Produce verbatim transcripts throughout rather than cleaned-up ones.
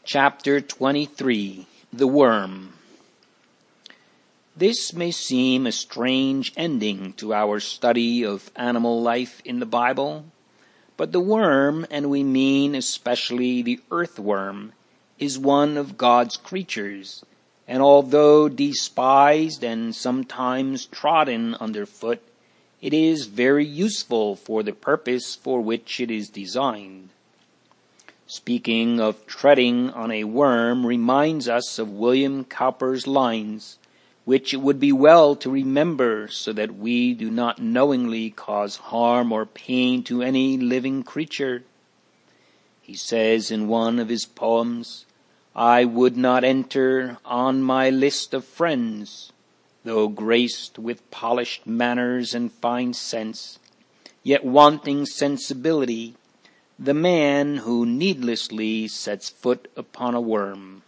Chapter twenty-three, The Worm. This may seem a strange ending to our study of animal life in the Bible, but the worm, and we mean especially the earthworm, is one of God's creatures, and although despised and sometimes trodden underfoot, it is very useful for the purpose for which it is designed. Speaking of treading on a worm reminds us of William Cowper's lines, which it would be well to remember so that we do not knowingly cause harm or pain to any living creature. He says in one of his poems, "I would not enter on my list of friends, though graced with polished manners and fine sense, yet wanting sensibility, the man who needlessly sets foot upon a worm."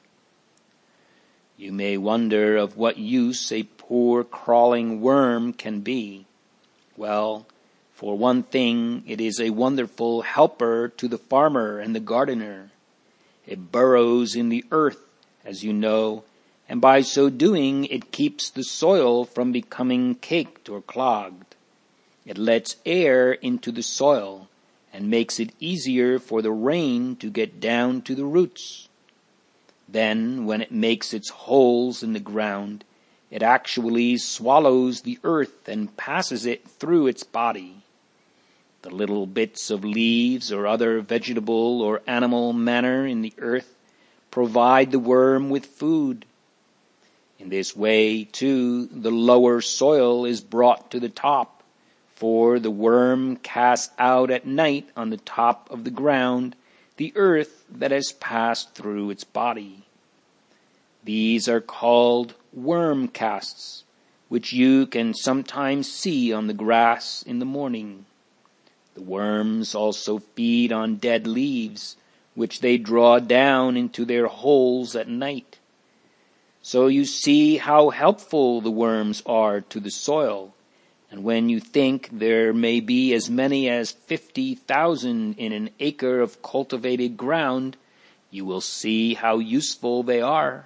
You may wonder of what use a poor crawling worm can be. Well, for one thing, it is a wonderful helper to the farmer and the gardener. It burrows in the earth, as you know, and by so doing it keeps the soil from becoming caked or clogged. It lets air into the soil and makes it easier for the rain to get down to the roots. Then, when it makes its holes in the ground, it actually swallows the earth and passes it through its body. The little bits of leaves or other vegetable or animal matter in the earth provide the worm with food. In this way, too, the lower soil is brought to the top, for the worm casts out at night on the top of the ground the earth that has passed through its body. These are called worm casts, which you can sometimes see on the grass in the morning. The worms also feed on dead leaves, which they draw down into their holes at night. So you see how helpful the worms are to the soil. And when you think there may be as many as fifty thousand in an acre of cultivated ground, you will see how useful they are.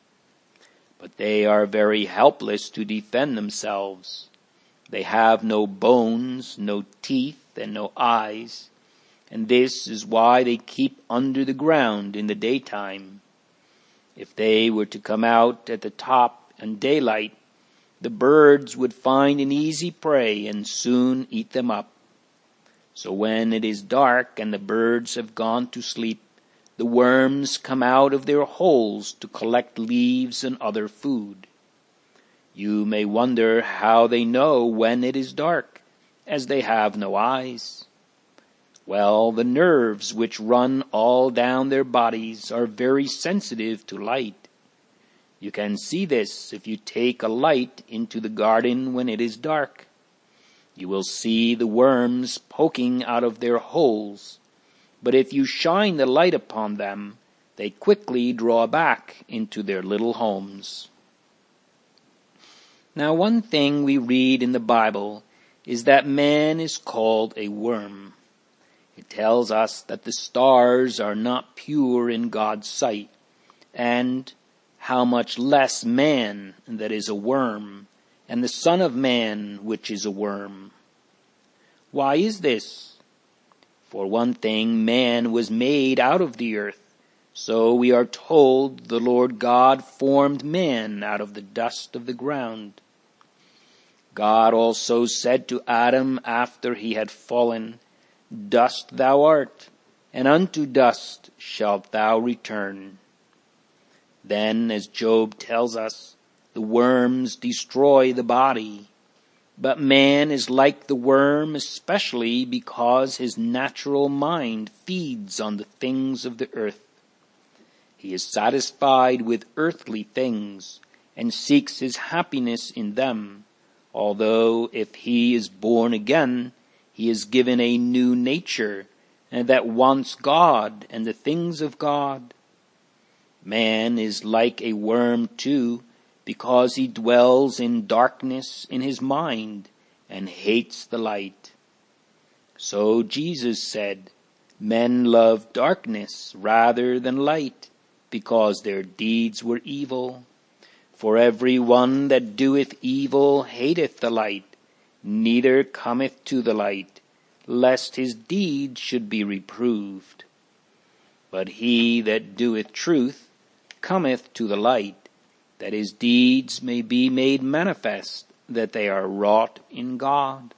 But they are very helpless to defend themselves. They have no bones, no teeth, and no eyes, and this is why they keep under the ground in the daytime. If they were to come out at the top in daylight, the birds would find an easy prey and soon eat them up. So when it is dark and the birds have gone to sleep, the worms come out of their holes to collect leaves and other food. You may wonder how they know when it is dark, as they have no eyes. Well, the nerves which run all down their bodies are very sensitive to light. You can see this if you take a light into the garden when it is dark. You will see the worms poking out of their holes, but if you shine the light upon them, they quickly draw back into their little homes. Now, one thing we read in the Bible is that man is called a worm. It tells us that the stars are not pure in God's sight, and how much less man that is a worm, and the Son of Man which is a worm. Why is this? For one thing, man was made out of the earth, so we are told the Lord God formed man out of the dust of the ground. God also said to Adam after he had fallen, "Dust thou art, and unto dust shalt thou return." Then, as Job tells us, the worms destroy the body. But man is like the worm especially because his natural mind feeds on the things of the earth. He is satisfied with earthly things and seeks his happiness in them, although if he is born again, he is given a new nature and that wants God and the things of God. Man is like a worm too, because he dwells in darkness in his mind and hates the light. So Jesus said, "Men love darkness rather than light, because their deeds were evil. For every one that doeth evil hateth the light, neither cometh to the light, lest his deeds should be reproved. But he that doeth truth cometh to the light, that his deeds may be made manifest, that they are wrought in God.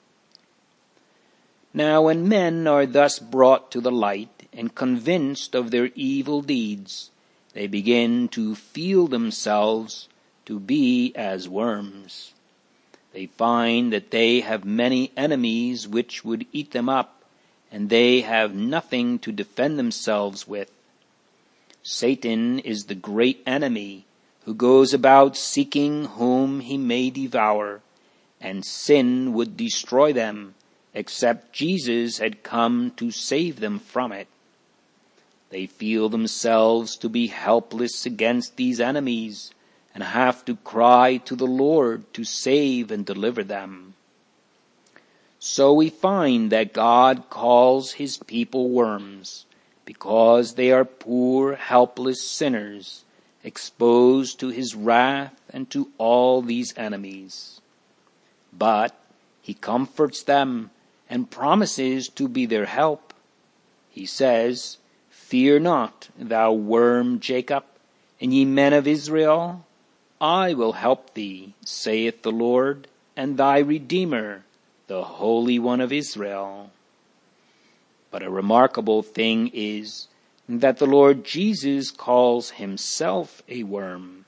Now when men are thus brought to the light and convinced of their evil deeds, they begin to feel themselves to be as worms. They find that they have many enemies which would eat them up, and they have nothing to defend themselves with. Satan is the great enemy who goes about seeking whom he may devour, and sin would destroy them, except Jesus had come to save them from it. They feel themselves to be helpless against these enemies, and have to cry to the Lord to save and deliver them. So we find that God calls his people worms, because they are poor, helpless sinners, exposed to his wrath and to all these enemies. But he comforts them and promises to be their help. He says, "Fear not, thou worm Jacob, and ye men of Israel. I will help thee, saith the Lord, and thy Redeemer, the Holy One of Israel." But a remarkable thing is that the Lord Jesus calls himself a worm.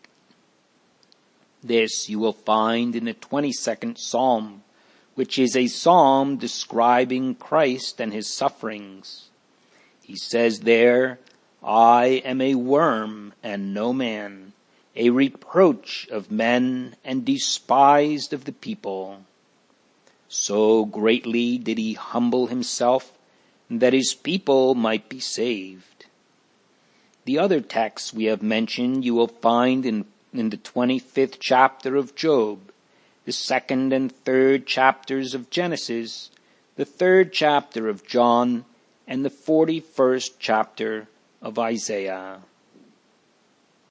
This you will find in the twenty-second Psalm, which is a psalm describing Christ and his sufferings. He says there, "I am a worm and no man, a reproach of men and despised of the people." So greatly did he humble himself that his people might be saved. The other texts we have mentioned you will find in, in the twenty-fifth chapter of Job, the second and third chapters of Genesis, the third chapter of John, and the forty-first chapter of Isaiah.